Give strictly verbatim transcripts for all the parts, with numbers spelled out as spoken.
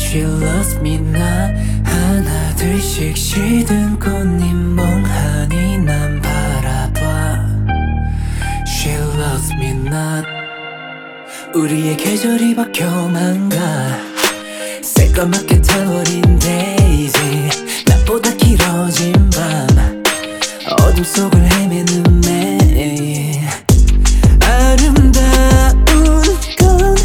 She loves me 나 하나 둘씩 시든 꽃잎 멍하니 난 바라봐 She loves me not 우리의 계절이 바뀌어만 가 새까맣게 타버린 daisy 낮보다 길어진 밤 어둠 속을 헤매는 매일 아름다운 건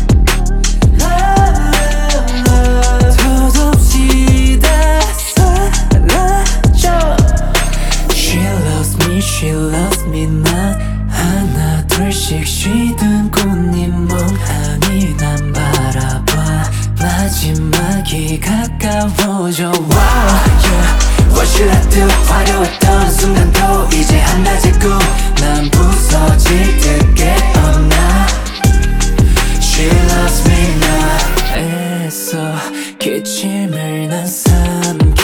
덧없이 다 사라져 She loves me, she loves me not 하나 둘씩 쉬든 꽃잎 멍하니 난 바라봐 마지막이 가까워져 Wow, yeah. What should I do? 화려했던 순간도 이제 한낮의 꿈 난 부서질 듯 get up now She loves me now 애써 기침을 난 삼켜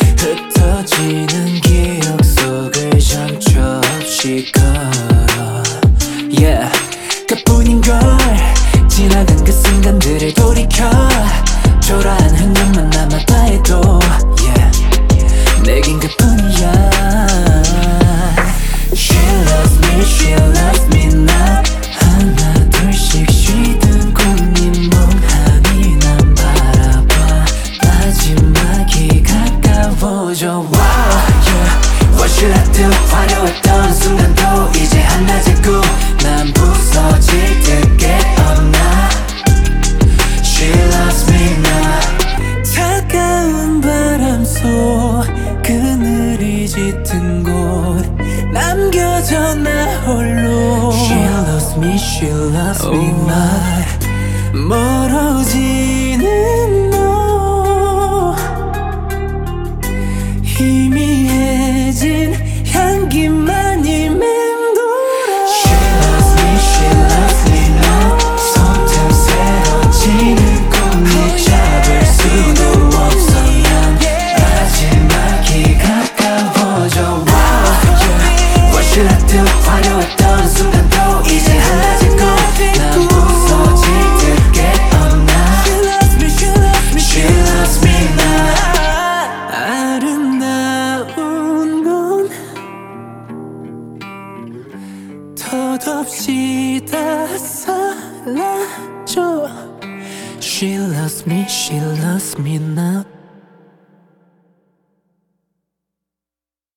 흩어지는 기억 속을 정처 없이 걸어 Yeah 그뿐인걸 지나간 그 순간들을 돌이켜 초라한 흔적만 남았다 해도 Yeah 내겐 그뿐이야 She loves me, she loves me not 하나 둘씩 쉬든 꽃잎 멍하니 난 바라봐 마지막이 가까워져 Wow, yeah. What should I do? 화려했던 순간도 이제 한낮의 꿈 난 부서질 듯 get up now She loves me now 차가운 바람 속 그늘이 짙은 곳 남겨져 나 홀로 She loves me, she loves me not 멀어지는 너 희미해진 향기만